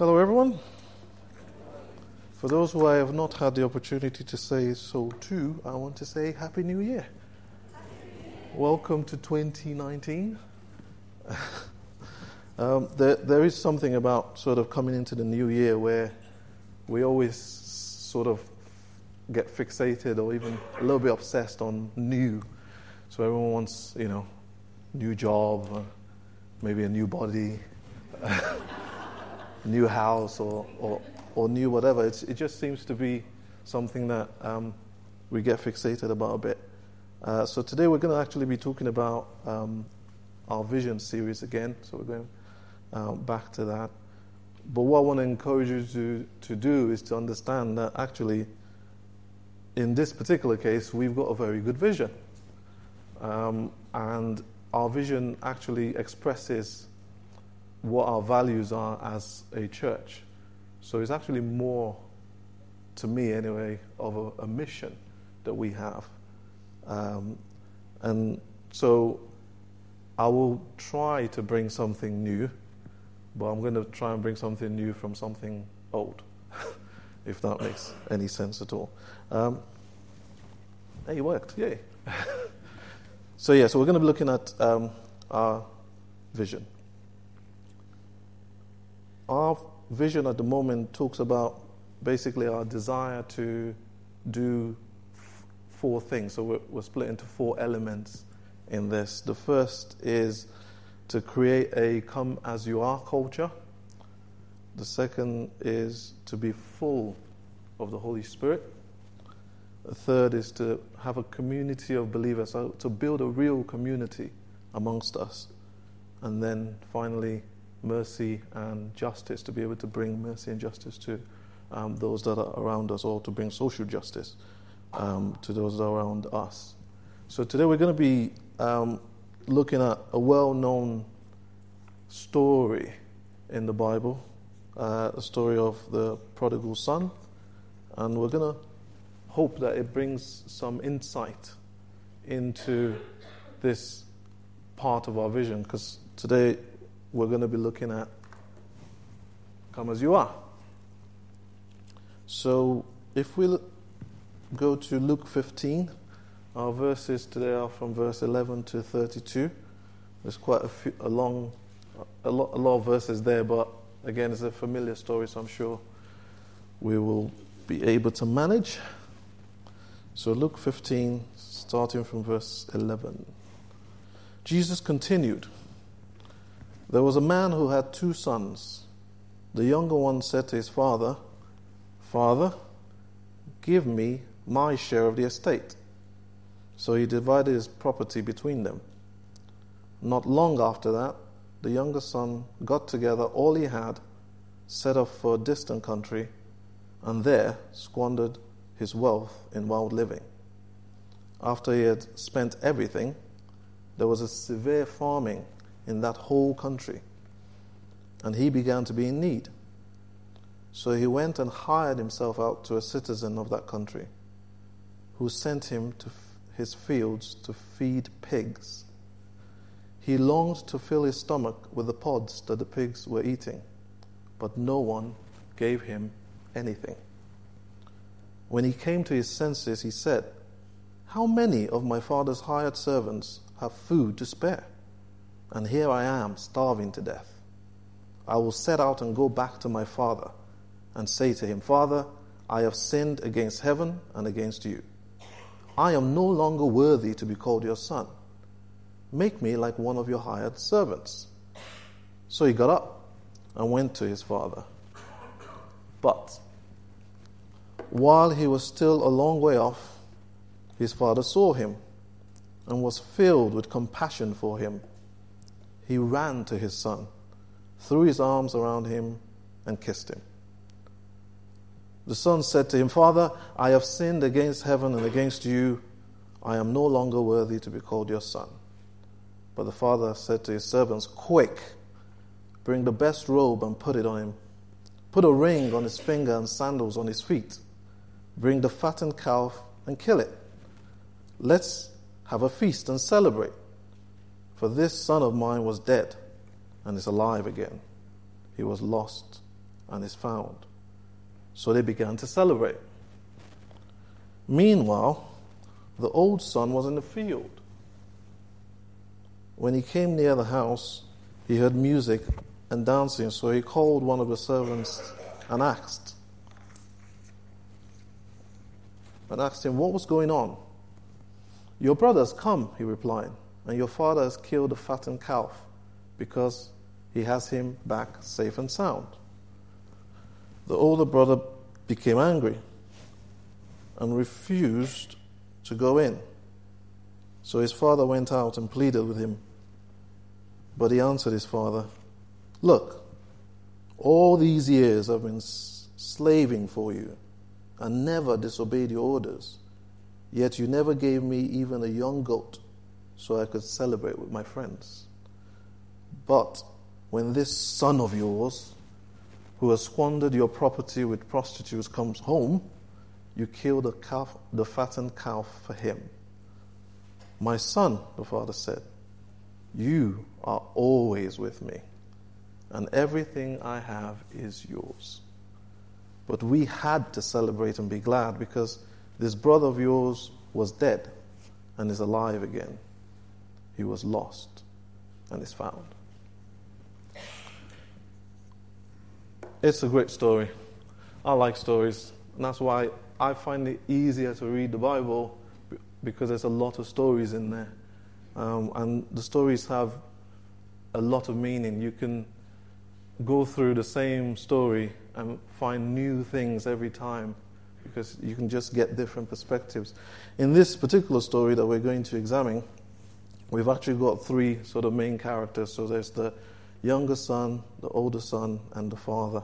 Hello, everyone. For those who I have not had the opportunity to say so to, I want to say Happy New Year. Welcome to 2019. There is something about sort of coming into the new year where we always sort of get fixated or even a little bit obsessed on new. So everyone wants, new job, maybe a new body, new house or new whatever. It just seems to be something that we get fixated about a bit. So today we're going to actually be talking about our vision series again. So we're going back to that. But what I want to encourage you to do is to understand that actually in this particular case we've got a very good vision. And our vision actually expresses what our values are as a church. So it's actually more, to me anyway, of a mission that we have. And so I will try to bring something new, but I'm going to try and bring something new from something old, if that makes any sense at all. Hey, it worked, yay. So we're going to be looking at our vision. Our vision at the moment talks about basically our desire to do four things. So we're split into four elements in this. The first is to create a come as you are culture. The second is to be full of the Holy Spirit. The third is to have a community of believers, so to build a real community amongst us. And then finally, mercy and justice, to be able to bring mercy and justice to those that are around us, or to bring social justice to those that are around us. So today we're going to be looking at a well-known story in the Bible, the story of the prodigal son, and we're going to hope that it brings some insight into this part of our vision, because today we're going to be looking at come as you are. So if we go to Luke 15, our verses today are from verse 11 to 32. There's quite a lot of verses there, but again, it's a familiar story, so I'm sure we will be able to manage. So Luke 15, starting from verse 11. Jesus continued, "There was a man who had 2 sons. The younger one said to his father, 'Father, give me my share of the estate.' So he divided his property between them. Not long after that, the younger son got together all he had, set off for a distant country, and there squandered his wealth in wild living. After he had spent everything, there was a severe famine in that whole country, and he began to be in need. So he went and hired himself out to a citizen of that country, who sent him to his fields to feed pigs. He longed to fill his stomach with the pods that the pigs were eating, but no one gave him anything. When he came to his senses, he said, 'How many of my father's hired servants have food to spare? And here I am, starving to death. I will set out and go back to my father and say to him, Father, I have sinned against heaven and against you. I am no longer worthy to be called your son. Make me like one of your hired servants.' So he got up and went to his father. But while he was still a long way off, his father saw him and was filled with compassion for him. He ran to his son, threw his arms around him, and kissed him. The son said to him, 'Father, I have sinned against heaven and against you. I am no longer worthy to be called your son.' But the father said to his servants, 'Quick, bring the best robe and put it on him. Put a ring on his finger and sandals on his feet. Bring the fattened calf and kill it. Let's have a feast and celebrate. For this son of mine was dead and is alive again. He was lost and is found. So they began to celebrate. Meanwhile, the old son was in the field. When he came near the house, he heard music and dancing, so he called one of the servants and asked him what was going on. "Your brother has come," he replied, "and your father has killed a fattened calf because he has him back safe and sound." The older brother became angry and refused to go in. So his father went out and pleaded with him. But he answered his father, "Look, all these years I've been slaving for you and never disobeyed your orders. Yet you never gave me even a young goat so I could celebrate with my friends. But when this son of yours, who has squandered your property with prostitutes, comes home, you kill the fattened calf for him." "My son," the father said, "you are always with me, and everything I have is yours. But we had to celebrate and be glad because this brother of yours was dead and is alive again. He was lost and is found." It's a great story. I like stories, and that's why I find it easier to read the Bible, because there's a lot of stories in there. And the stories have a lot of meaning. You can go through the same story and find new things every time, because you can just get different perspectives. In this particular story that we're going to examine, we've actually got three sort of main characters. So there's the younger son, the older son, and the father.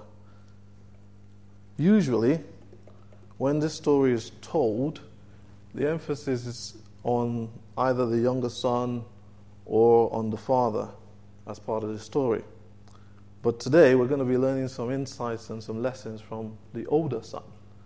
Usually, when this story is told, the emphasis is on either the younger son or on the father as part of the story. But today we're going to be learning some insights and some lessons from the older son.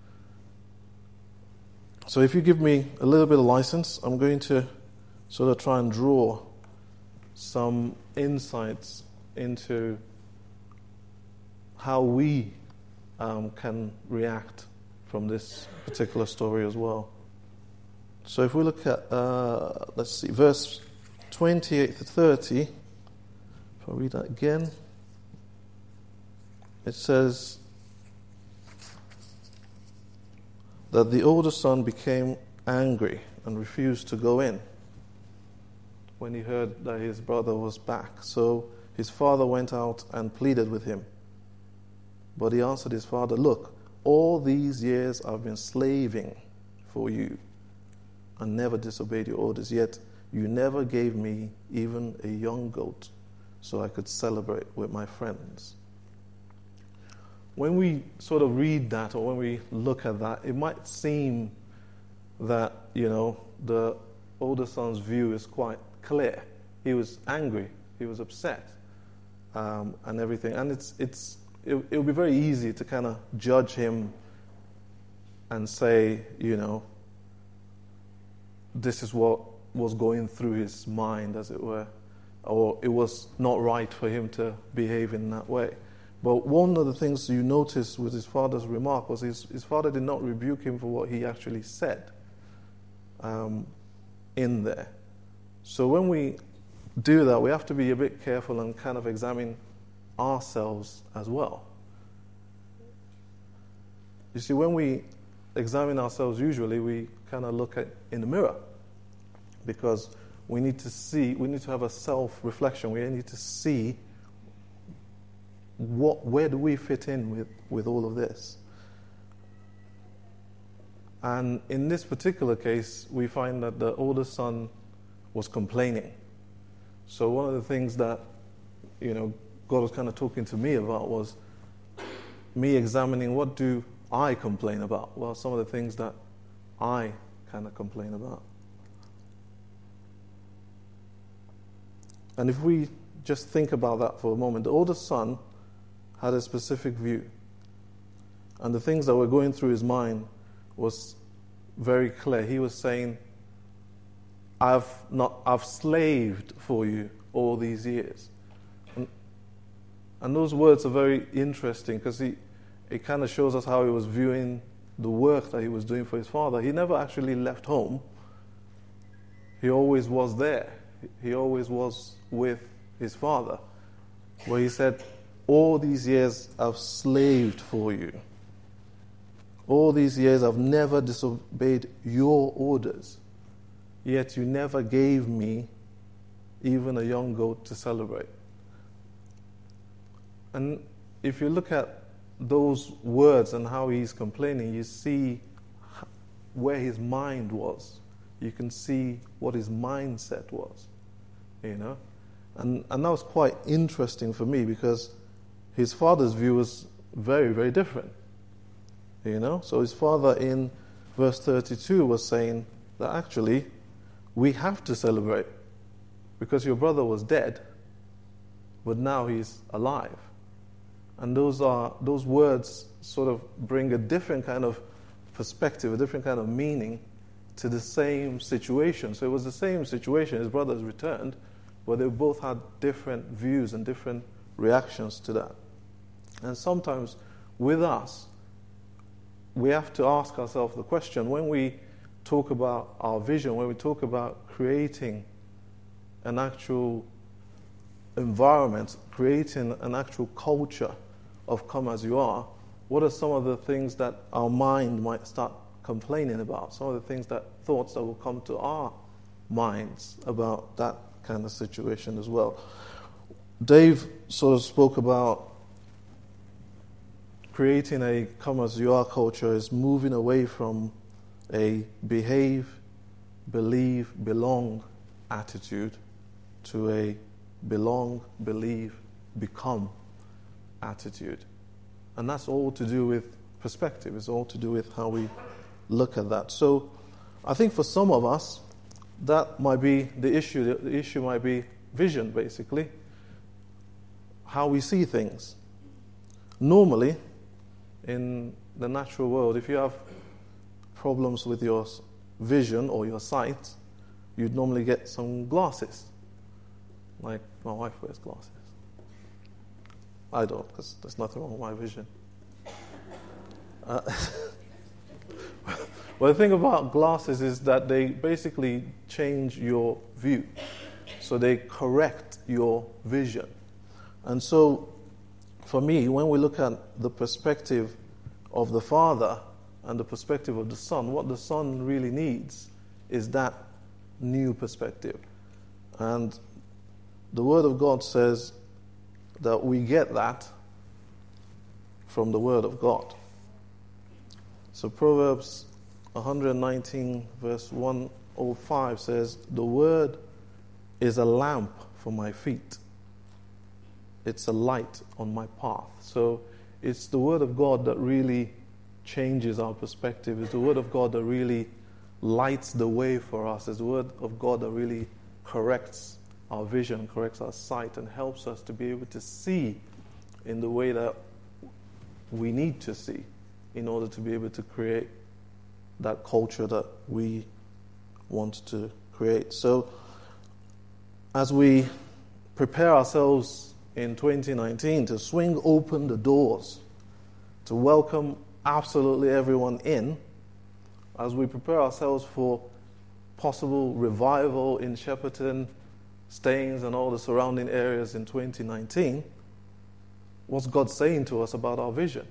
So if you give me a little bit of license, I'm going to sort of try and draw some insights into how we can react from this particular story as well. So if we look at, verse 28 to 30, if I read that again, it says that the older son became angry and refused to go in when he heard that his brother was back. So his father went out and pleaded with him. But he answered his father, "Look, all these years I've been slaving for you and never disobeyed your orders, yet you never gave me even a young goat so I could celebrate with my friends." When we sort of read that, or when we look at that, it might seem that, the older son's view is quite clear. He was angry, he was upset, and everything. And it would be very easy to kind of judge him and say, this is what was going through his mind, as it were, or it was not right for him to behave in that way. But one of the things you notice with his father's remark was his father did not rebuke him for what he actually said in there. So when we do that, we have to be a bit careful and kind of examine ourselves as well. You see, when we examine ourselves, usually we kind of look in the mirror, because we need to have a self-reflection. We need to see where do we fit in with all of this. And in this particular case, we find that the older son was complaining. So one of the things that, God was kind of talking to me about was me examining, what do I complain about? Well, some of the things that I kind of complain about. And if we just think about that for a moment, the older son had a specific view. And the things that were going through his mind was very clear. He was saying, I've slaved for you all these years. And those words are very interesting, because it kind of shows us how he was viewing the work that he was doing for his father. He never actually left home. He always was there. He always was with his father. Where he said, all these years I've slaved for you. All these years I've never disobeyed your orders. Yet you never gave me even a young goat to celebrate. And if you look at those words and how he's complaining, you see where his mind was. You can see what his mindset was, you know. And that was quite interesting for me because his father's view was very, very different, you know. So his father in verse 32 was saying that actually we have to celebrate because your brother was dead, but now he's alive. And those words sort of bring a different kind of perspective, a different kind of meaning to the same situation. So it was the same situation. His brothers returned, but they both had different views and different reactions to that. And sometimes with us, we have to ask ourselves the question, when we talk about our vision, when we talk about creating an actual environment, creating an actual culture of Come As You Are, what are some of the things that our mind might start complaining about? Some of the thoughts that will come to our minds about that kind of situation as well. Dave sort of spoke about creating a Come As You Are culture is moving away from a behave, believe, belong attitude to a belong, believe, become attitude. And that's all to do with perspective. It's all to do with how we look at that. So I think for some of us, that might be the issue. The issue might be vision, basically. How we see things. Normally, in the natural world, if you have problems with your vision or your sight, you'd normally get some glasses. Like my wife wears glasses. I don't, because there's nothing wrong with my vision. Well, the thing about glasses is that they basically change your view. So they correct your vision. And so, for me, when we look at the perspective of the Father and the perspective of the Son, what the Son really needs is that new perspective. And the Word of God says that we get that from the Word of God. So Proverbs 119 verse 105 says, the Word is a lamp for my feet. It's a light on my path. So it's the Word of God that really changes our perspective. It's the Word of God that really lights the way for us. It's the Word of God that really corrects our vision, corrects our sight, and helps us to be able to see in the way that we need to see in order to be able to create that culture that we want to create. So as we prepare ourselves in 2019 to swing open the doors, to welcome absolutely everyone in, as we prepare ourselves for possible revival in Shepperton, Staines, and all the surrounding areas in 2019, what's God saying to us about our vision?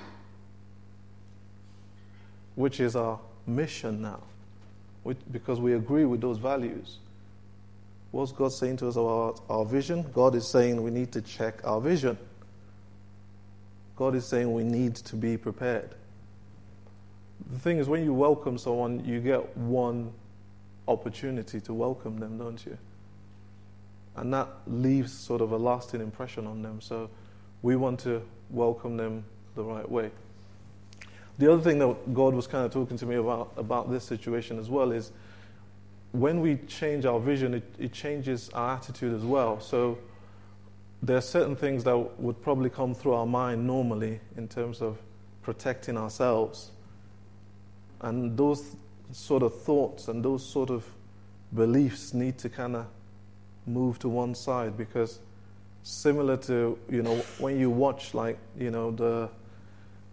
Which is our mission now, because we agree with those values. What's God saying to us about our vision? God is saying we need to check our vision. God is saying we need to be prepared. The thing is, when you welcome someone, you get one opportunity to welcome them, don't you? And that leaves sort of a lasting impression on them. So we want to welcome them the right way. The other thing that God was kind of talking to me about this situation as well is when we change our vision, it changes our attitude as well. So there are certain things that would probably come through our mind normally in terms of protecting ourselves. And those sort of thoughts and those sort of beliefs need to kind of move to one side, because similar to, when you watch the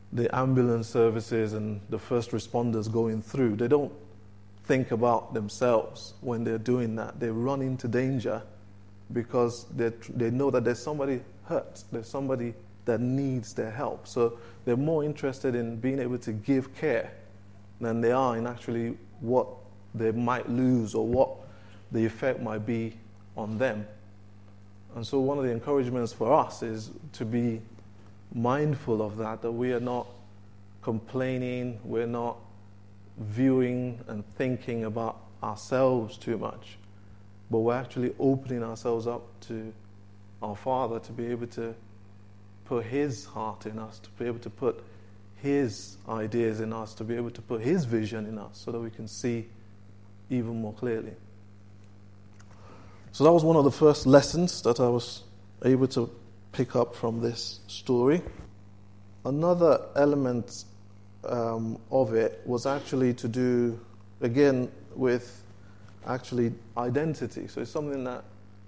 the ambulance services and the first responders going through, they don't think about themselves when they're doing that. They run into danger because they know that there's somebody hurt, there's somebody that needs their help. So they're more interested in being able to give care than they are in actually what they might lose or what the effect might be on them. And so one of the encouragements for us is to be mindful of that we are not complaining, we're not viewing and thinking about ourselves too much, but we're actually opening ourselves up to our Father to be able to put His heart in us, to be able to put His ideas in us, to be able to put His vision in us so that we can see even more clearly. So that was one of the first lessons that I was able to pick up from this story. Another element of it was actually to do, again, with actually identity. So it's something that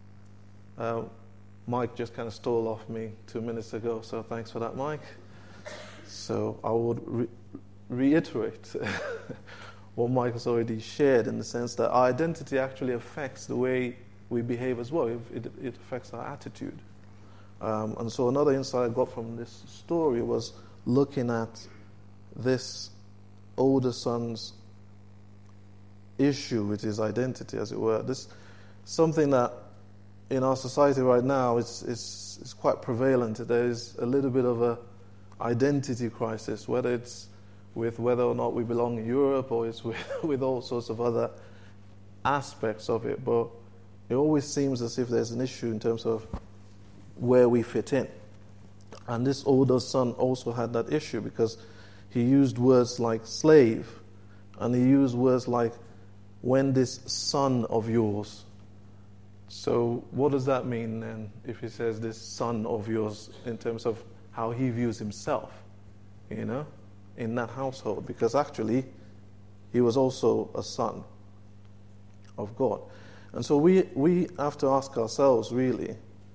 Mike just kind of stole off me 2 minutes ago, so thanks for that, Mike. So I would reiterate what Mike has already shared, in the sense that our identity actually affects the way we behave as well. It affects our attitude. And so another insight I got from this story was looking at this older son's issue with his identity, as it were. This something that in our society right now is quite prevalent. There is a little bit of a identity crisis, whether it's with whether or not we belong in Europe, or it's with all sorts of other aspects of it. But it always seems as if there's an issue in terms of where we fit in. And this older son also had that issue, because he used words like slave, and he used words like, when this son of yours. So what does that mean then, if he says this son of yours, in terms of how he views himself, in that household? Because actually, he was also a son of God. And so we have to ask ourselves, really,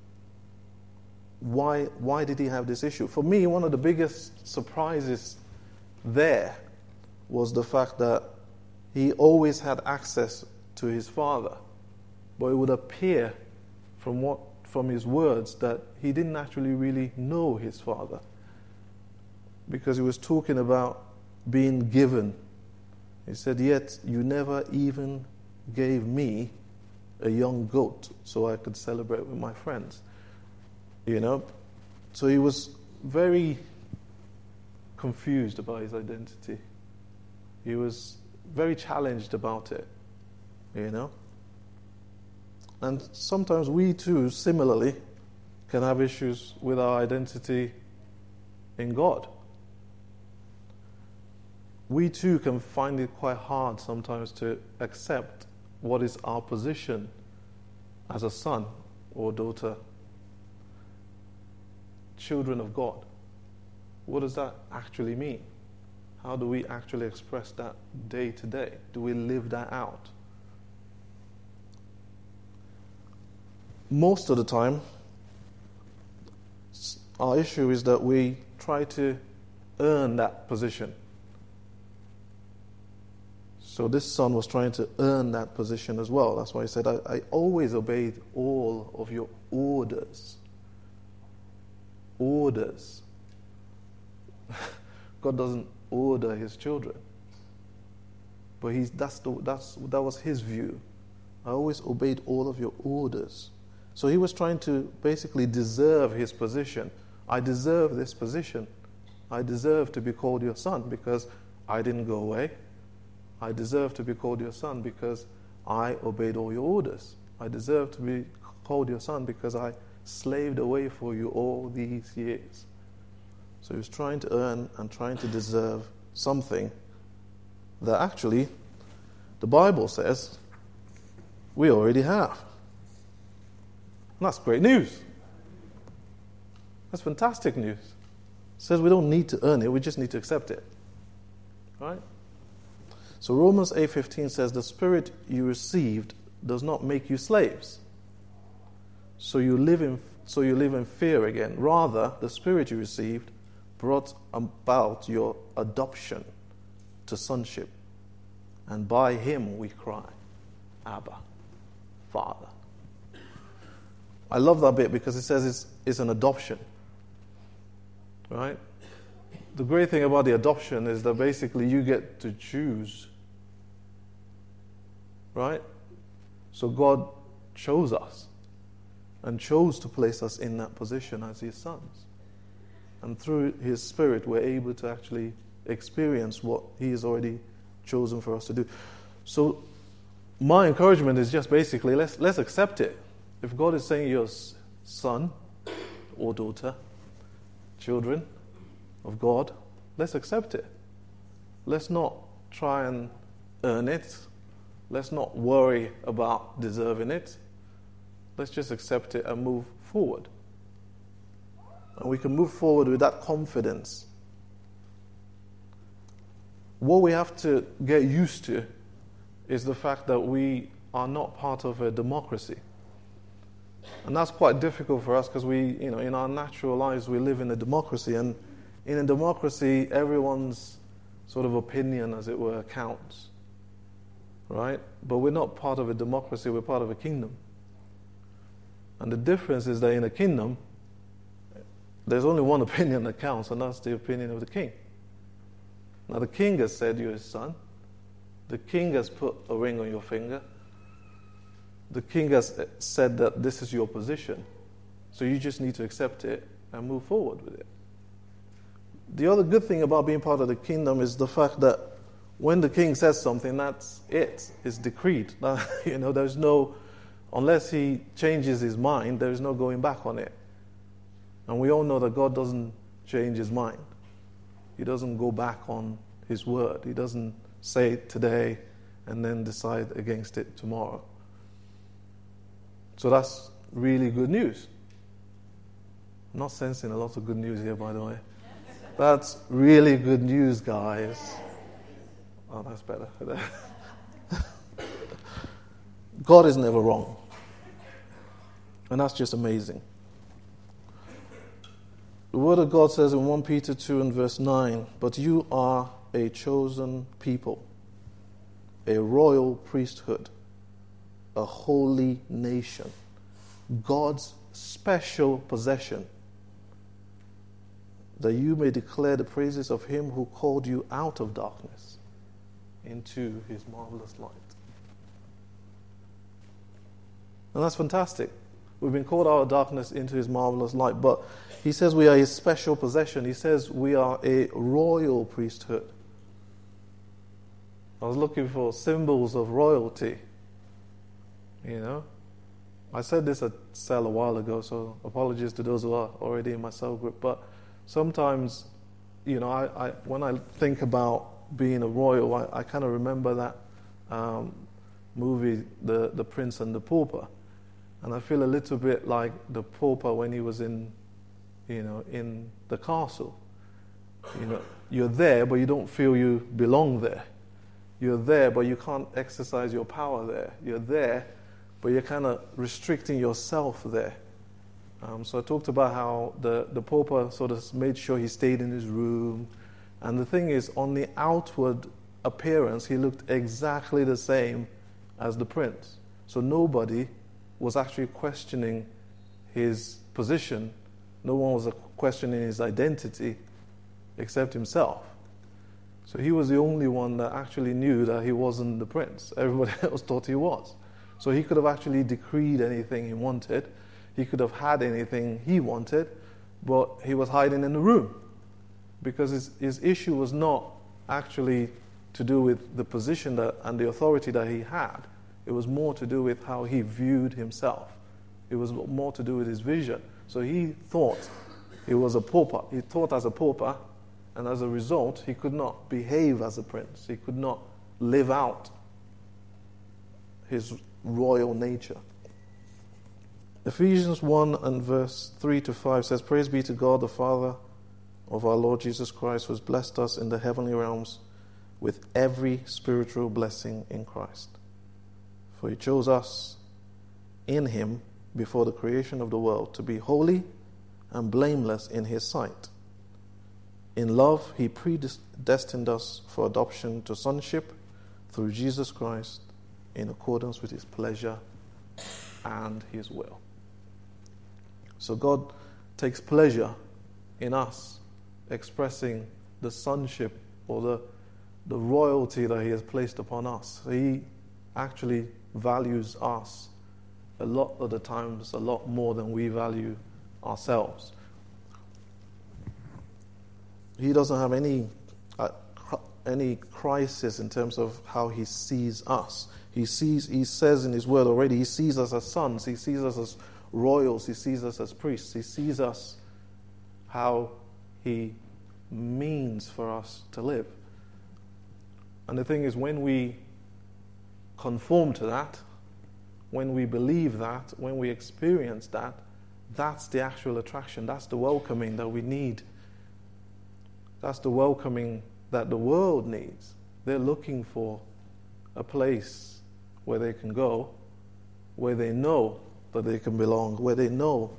why did he have this issue? For me, one of the biggest surprises there was the fact that he always had access to his father. But it would appear from his words that he didn't actually really know his father, because he was talking about being given. He said, yet you never even gave me a young goat so I could celebrate with my friends. So he was very confused about his identity. He was very challenged about it, And sometimes we too, similarly, can have issues with our identity in God. We too can find it quite hard sometimes to accept what is our position as a son or daughter, children of God. What does that actually mean? How do we actually express that day to day? Do we live that out? Most of the time, our issue is that we try to earn that position. So this son was trying to earn that position as well. That's why he said, I always obeyed all of your orders. Orders. God doesn't order his children. But that was his view. I always obeyed all of your orders. So he was trying to basically deserve his position. I deserve this position. I deserve to be called your son because I didn't go away. I deserve to be called your son because I obeyed all your orders. I deserve to be called your son because I slaved away for you all these years. So he was trying to earn and trying to deserve something that actually the Bible says we already have. And that's great news. That's fantastic news. It says we don't need to earn it, we just need to accept it. Right? So Romans 8:15 says, the Spirit you received does not make you slaves. So you live in fear again. Rather, the Spirit you received brought about your adoption to sonship. And by him we cry, Abba, Father. I love that bit because it says it's an adoption. Right? The great thing about the adoption is that basically you get to choose. Right? So God chose us and chose to place us in that position as his sons. And through his Spirit, we're able to actually experience what he has already chosen for us to do. So my encouragement is just basically, let's accept it. If God is saying you're son or daughter, children of God, let's accept it. Let's not try and earn it. Let's not worry about deserving it. Let's just accept it and move forward. And we can move forward with that confidence. What we have to get used to is the fact that we are not part of a democracy. And that's quite difficult for us because in our natural lives, we live in a democracy. And in a democracy, everyone's sort of opinion, as it were, counts. Right? But we're not part of a democracy, we're part of a kingdom. And the difference is that in a kingdom, there's only one opinion that counts, and that's the opinion of the king. Now, the king has said you're his son. The king has put a ring on your finger. The king has said that this is your position. So you just need to accept it and move forward with it. The other good thing about being part of the kingdom is the fact that when the king says something, that's it. It's decreed. There's no, unless he changes his mind, there is no going back on it. And we all know that God doesn't change his mind. He doesn't go back on his word. He doesn't say it today and then decide against it tomorrow. So that's really good news. I'm not sensing a lot of good news here, by the way. That's really good news, guys. Oh, that's better. God is never wrong. And that's just amazing. The Word of God says in 1 Peter 2 and verse 9, "But you are a chosen people, a royal priesthood, a holy nation, God's special possession, that you may declare the praises of him who called you out of darkness into his marvelous light." And that's fantastic. We've been called out of darkness into his marvelous light. But he says we are his special possession. He says we are a royal priesthood. I was looking for symbols of royalty. I said this at cell a while ago, so apologies to those who are already in my cell group. But sometimes, when I think about being a royal, I kind of remember that movie, The Prince and the Pauper. And I feel a little bit like the pauper when he was in the castle. You're there, but you don't feel you belong there. You're there, but you can't exercise your power there. You're there, but you're kind of restricting yourself there. So I talked about how the pauper sort of made sure he stayed in his room. And the thing is, on the outward appearance, he looked exactly the same as the prince. So nobody was actually questioning his position. No one was questioning his identity except himself. So he was the only one that actually knew that he wasn't the prince. Everybody else thought he was. So he could have actually decreed anything he wanted. He could have had anything he wanted, but he was hiding in the room because his issue was not actually to do with the position and the authority that he had. It was more to do with how he viewed himself. It was more to do with his vision. So he thought he was a pauper. He thought as a pauper, and as a result, he could not behave as a prince. He could not live out his royal nature. Ephesians 1 and verse 3 to 5 says, "Praise be to God, the Father of our Lord Jesus Christ, who has blessed us in the heavenly realms with every spiritual blessing in Christ. For he chose us in him before the creation of the world to be holy and blameless in his sight. In love, he predestined us for adoption to sonship through Jesus Christ in accordance with his pleasure and his will. So God takes pleasure in us expressing the sonship or the royalty that he has placed upon us. He actually values us a lot of the times, a lot more than we value ourselves. He doesn't have any crisis in terms of how he sees us. He says in his word already, he sees us as sons, he sees us as royals, he sees us as priests, he sees us how he means for us to live. And the thing is, when we conform to that, when we believe that, when we experience that, that's the actual attraction, that's the welcoming that we need. That's the welcoming that the world needs. They're looking for a place where they can go, where they know that they can belong, where they know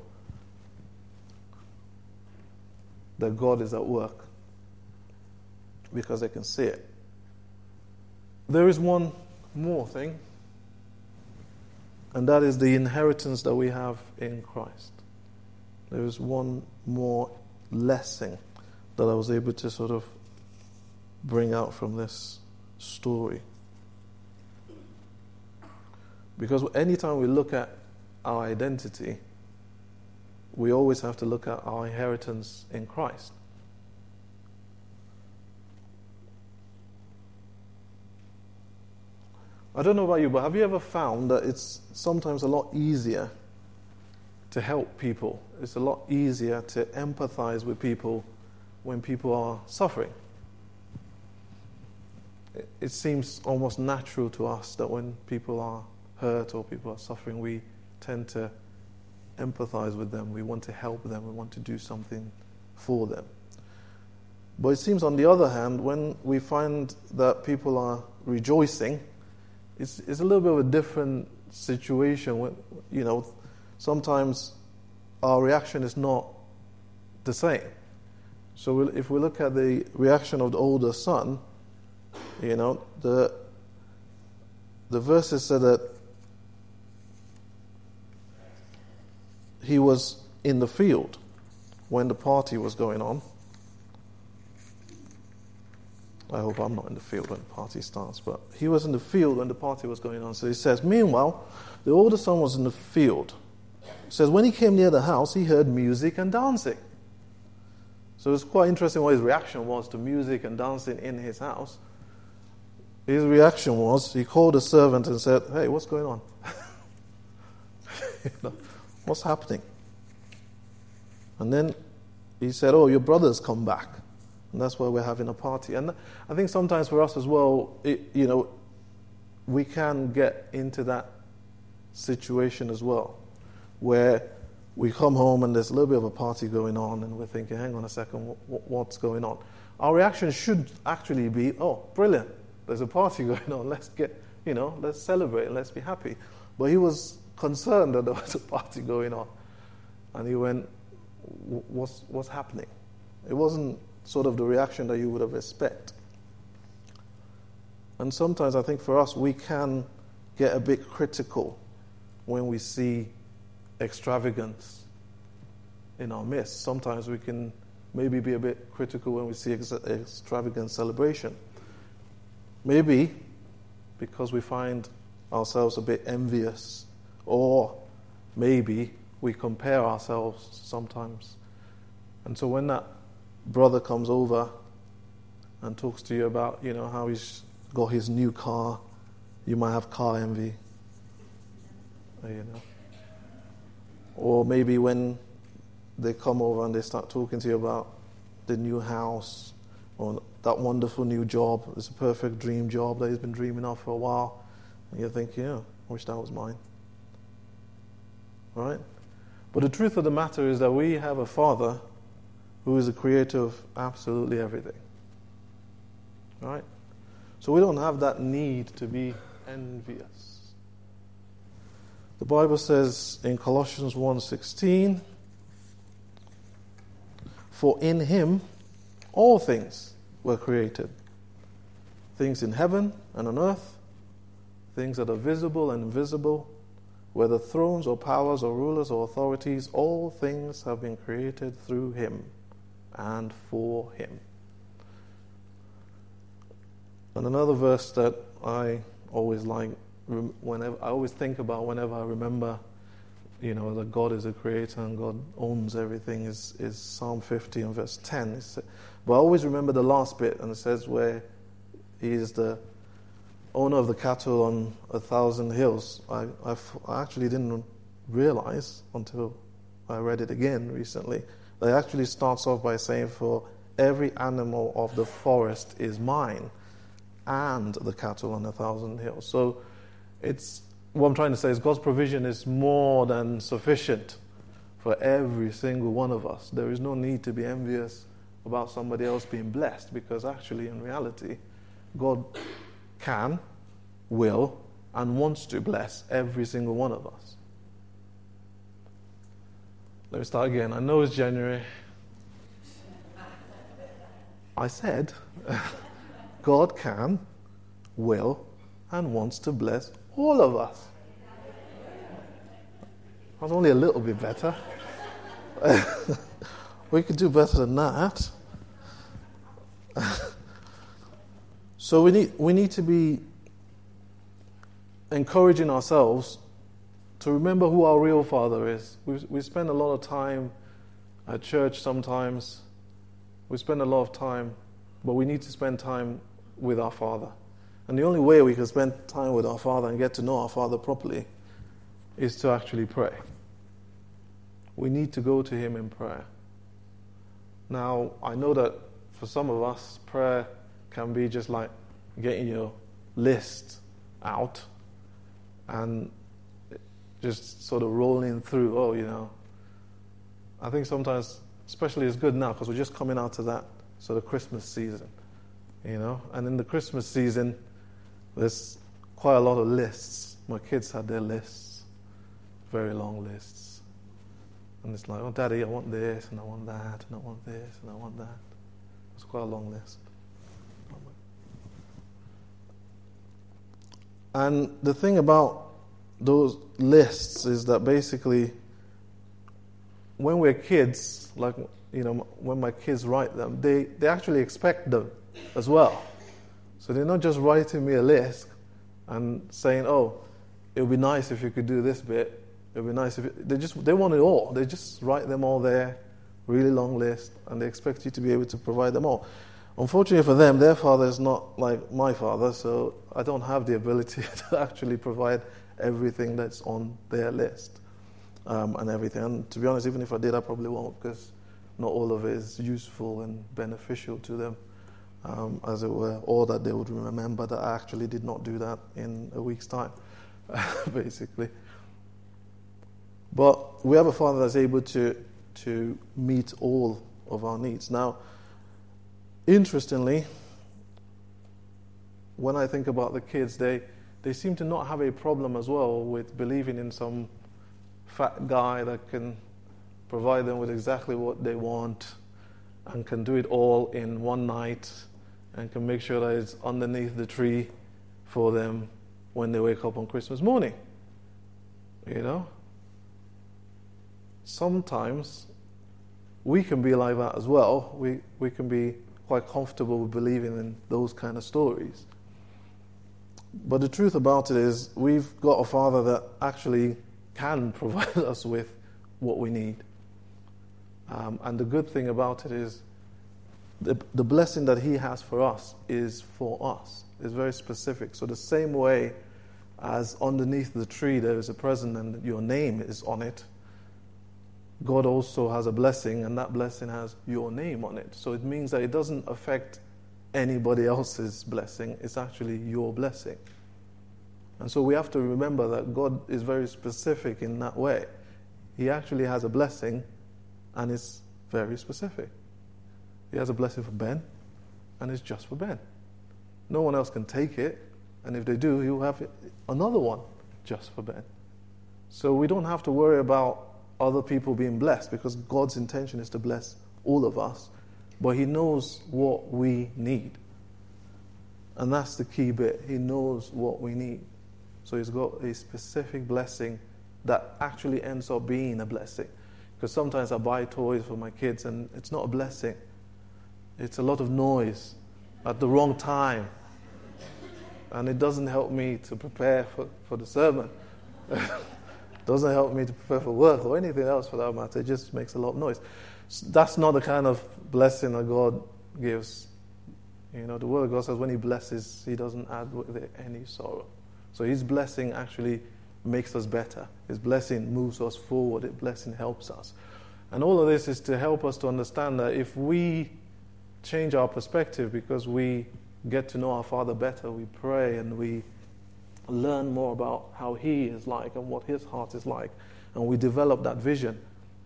that God is at work, because they can see it. There is one more thing, and that is the inheritance that we have in Christ. There is one more lesson that I was able to sort of bring out from this story. Because anytime we look at our identity, we always have to look at our inheritance in Christ. I don't know about you, but have you ever found that it's sometimes a lot easier to help people? It's a lot easier to empathize with people when people are suffering. It seems almost natural to us that when people are hurt or people are suffering, we tend to empathize with them. We want to help them. We want to do something for them. But it seems, on the other hand, when we find that people are rejoicing, it's a little bit of a different situation. When, sometimes our reaction is not the same. So if we look at the reaction of the older son, the verses said that he was in the field when the party was going on. I hope I'm not in the field when the party starts, but he was in the field when the party was going on. So he says, meanwhile, the older son was in the field. He says, when he came near the house, he heard music and dancing. So it's quite interesting what his reaction was to music and dancing in his house. His reaction was, he called a servant and said, hey, what's going on? What's happening? And then he said, oh, your brother's come back. And that's why we're having a party. And I think sometimes for us as well, we can get into that situation as well, where we come home and there's a little bit of a party going on and we're thinking, hang on a second, what's going on? Our reaction should actually be, oh, brilliant, there's a party going on, let's celebrate and let's be happy. But he was concerned that there was a party going on. And he went, what's happening? It wasn't sort of the reaction that you would have expected. And sometimes I think for us, we can get a bit critical when we see extravagance in our midst. Sometimes we can maybe be a bit critical when we see extravagant celebration. Maybe because we find ourselves a bit envious, or maybe we compare ourselves sometimes. And so when that brother comes over and talks to you about, how he's got his new car, you might have car envy. Or maybe when they come over and they start talking to you about the new house or that wonderful new job, it's a perfect dream job that he's been dreaming of for a while, and you're thinking, I wish that was mine. Right? But the truth of the matter is that we have a Father who is the creator of absolutely everything. Right? So we don't have that need to be envious. The Bible says in Colossians 1:16, for in him All things were created. Things in heaven and on earth, things that are visible and invisible, whether thrones or powers or rulers or authorities, all things have been created through him and for him. And another verse that I always like, whenever I always think about whenever I remember, that God is a creator and God owns everything, is Psalm 50 and verse 10. But I always remember the last bit, and it says where he is the owner of the cattle on 1,000 hills. I actually didn't realize until I read it again recently that it actually starts off by saying, for every animal of the forest is mine, and the cattle on 1,000 hills. So what I'm trying to say is God's provision is more than sufficient for every single one of us. There is no need to be envious about somebody else being blessed, because actually in reality God can, will, and wants to bless every single one of us. Let me start again. I know it's January. I said God can, will, and wants to bless all of us. I was only a little bit better. We could do better than that. So we need to be encouraging ourselves to remember who our real Father is. We spend a lot of time at church sometimes. We spend a lot of time, but we need to spend time with our Father. And the only way we can spend time with our Father and get to know our Father properly is to actually pray. We need to go to him in prayer. Now, I know that for some of us, prayer can be just like getting your list out and just sort of rolling through, I think sometimes, especially it's good now because we're just coming out of that sort of Christmas season, and in the Christmas season, there's quite a lot of lists. My kids had their lists, very long lists. And it's like, oh, Daddy, I want this, and I want that, and I want this, and I want that. It's quite a long list. And the thing about those lists is that basically, when we're kids, like, when my kids write them, they actually expect them as well. So they're not just writing me a list and saying, oh, it would be nice if you could do this bit. It would be nice if they want it all. They just write them all there, really long list, and they expect you to be able to provide them all. Unfortunately for them, their father is not like my father, so I don't have the ability to actually provide everything that's on their list and everything. And to be honest, even if I did, I probably won't, because not all of it is useful and beneficial to them, as it were, or that they would remember that I actually did not do that in a week's time, basically. But we have a Father that's able to meet all of our needs. Now, interestingly, when I think about the kids, they seem to not have a problem as well with believing in some fat guy that can provide them with exactly what they want and can do it all in one night and can make sure that it's underneath the tree for them when they wake up on Christmas morning. Sometimes we can be like that as well. We can be quite comfortable with believing in those kind of stories. But the truth about it is we've got a Father that actually can provide us with what we need. And the good thing about it is the blessing that he has for us is for us. It's very specific. So the same way as underneath the tree there is a present and your name is on it, God also has a blessing, and that blessing has your name on it. So it means that it doesn't affect anybody else's blessing. It's actually your blessing. And so we have to remember that God is very specific in that way. He actually has a blessing, and it's very specific. He has a blessing for Ben, and it's just for Ben. No one else can take it, and if they do, he'll have another one just for Ben. So we don't have to worry about other people being blessed, because God's intention is to bless all of us, but He knows what we need. And that's the key bit. He knows what we need. So He's got a specific blessing that actually ends up being a blessing. Because sometimes I buy toys for my kids and it's not a blessing. It's a lot of noise at the wrong time. And it doesn't help me to prepare for the sermon. It doesn't help me to prepare for work or anything else for that matter. It just makes a lot of noise. That's not the kind of blessing that God gives. You know, the Word of God says when He blesses, He doesn't add with it any sorrow. So His blessing actually makes us better. His blessing moves us forward. His blessing helps us. And all of this is to help us to understand that if we change our perspective because we get to know our Father better, we pray and we learn more about how He is like and what His heart is like, and we develop that vision,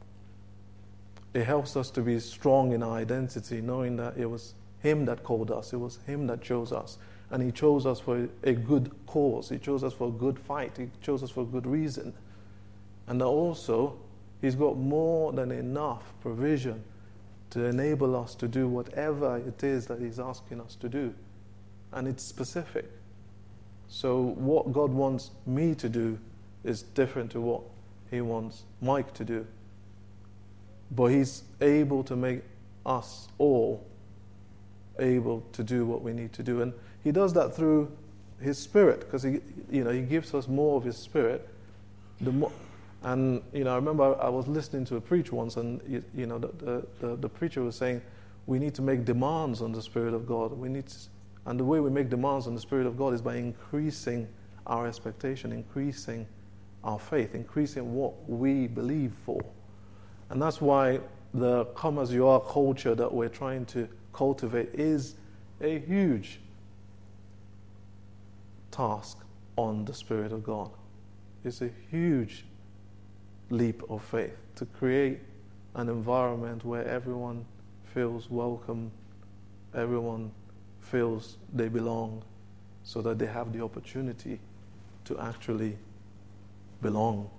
it helps us to be strong in our identity, knowing that it was Him that called us, it was Him that chose us, and He chose us for a good cause, He chose us for a good fight, He chose us for a good reason, and that also He's got more than enough provision to enable us to do whatever it is that He's asking us to do. And it's specific. So what God wants me to do is different to what He wants Mike to do. But He's able to make us all able to do what we need to do. And He does that through His Spirit, because He gives us more of His Spirit. I remember I was listening to a preach once, and the preacher was saying we need to make demands on the Spirit of God. And the way we make demands on the Spirit of God is by increasing our expectation, increasing our faith, increasing what we believe for. And that's why the come as you are culture that we're trying to cultivate is a huge task on the Spirit of God. It's a huge leap of faith to create an environment where everyone feels welcome, everyone feels they belong, so that they have the opportunity to actually belong.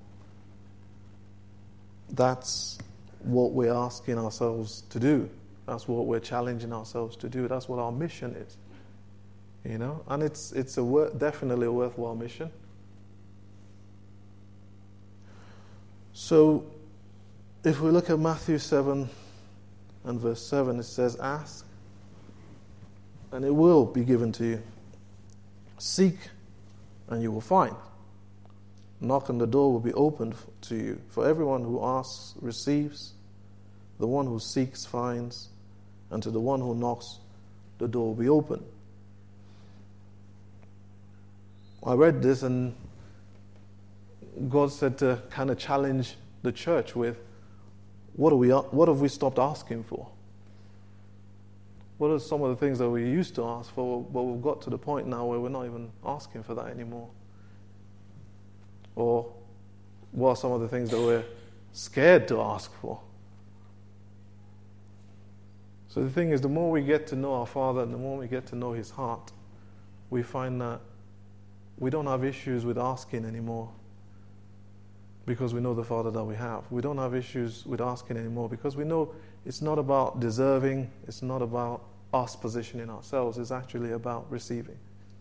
That's what we're asking ourselves to do. That's what we're challenging ourselves to do. That's what our mission is. And it's definitely a worthwhile mission. So, if we look at Matthew 7 and verse 7, it says, "Ask, and it will be given to you. Seek, and you will find. Knock, and the door will be opened to you. For everyone who asks receives, the one who seeks finds, and to the one who knocks, the door will be open." I read this, and God said to kind of challenge the church with, what have we stopped asking for? What are some of the things that we used to ask for, but we've got to the point now where we're not even asking for that anymore? Or what are some of the things that we're scared to ask for? So the thing is, the more we get to know our Father and the more we get to know His heart, we find that we don't have issues with asking anymore, because we know the Father that we have. We don't have issues with asking anymore because we know it's not about deserving, it's not about us positioning ourselves, it's actually about receiving.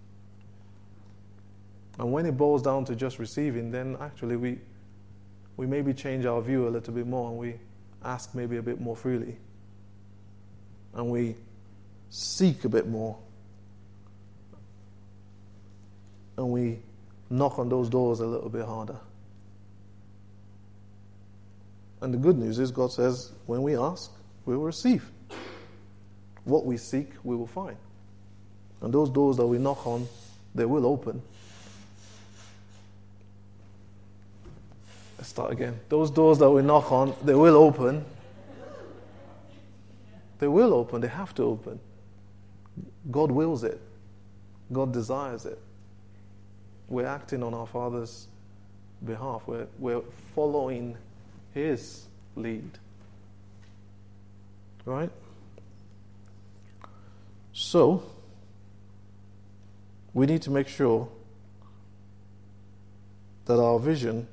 And when it boils down to just receiving, then actually we maybe change our view a little bit more, and we ask maybe a bit more freely. And we seek a bit more. And we knock on those doors a little bit harder. And the good news is God says, when we ask, we will receive. What we seek, we will find. And those doors that we knock on, they will open. Let's start again. Those doors that we knock on, they will open. They will open. They have to open. God wills it. God desires it. We're acting on our Father's behalf. We're following His lead. Right? So, we need to make sure that our vision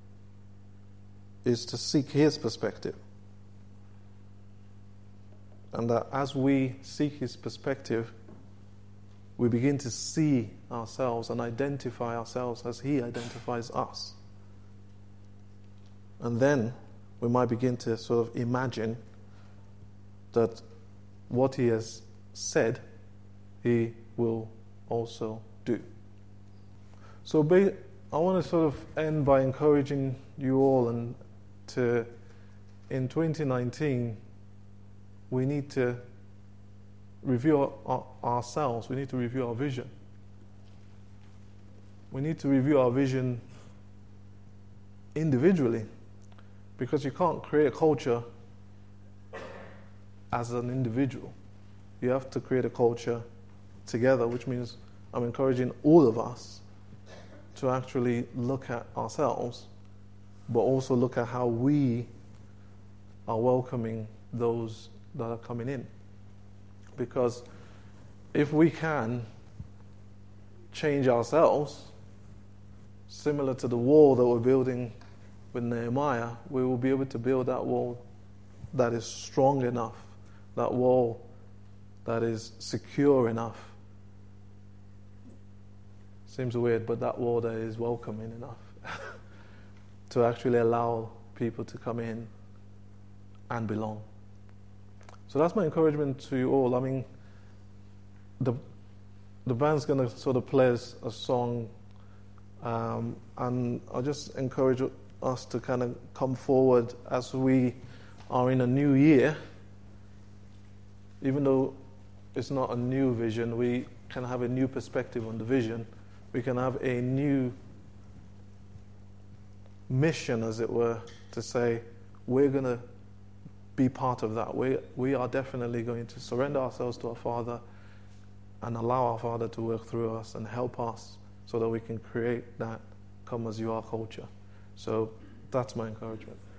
is to seek His perspective. And that as we seek His perspective, we begin to see ourselves and identify ourselves as He identifies us. And then we might begin to sort of imagine that what He has said, He will also do. So I want to sort of end by encouraging you all and to, in 2019, we need to review ourselves. We need to review our vision. We need to review our vision individually, because you can't create a culture as an individual. You have to create a culture together, which means I'm encouraging all of us to actually look at ourselves, but also look at how we are welcoming those that are coming in. Because if we can change ourselves, similar to the wall that we're building with Nehemiah, we will be able to build that wall that is strong enough, that wall that is secure enough. Seems weird, but that wall that is welcoming enough to actually allow people to come in and belong. So that's my encouragement to you all. I mean, the band's going to sort of play us a song, and I just encourage us to kind of come forward as we are in a new year. Even though it's not a new vision, we can have a new perspective on the vision. We can have a new mission, as it were, to say we're going to be part of that. We are definitely going to surrender ourselves to our Father and allow our Father to work through us and help us so that we can create that come as you are culture. So that's my encouragement.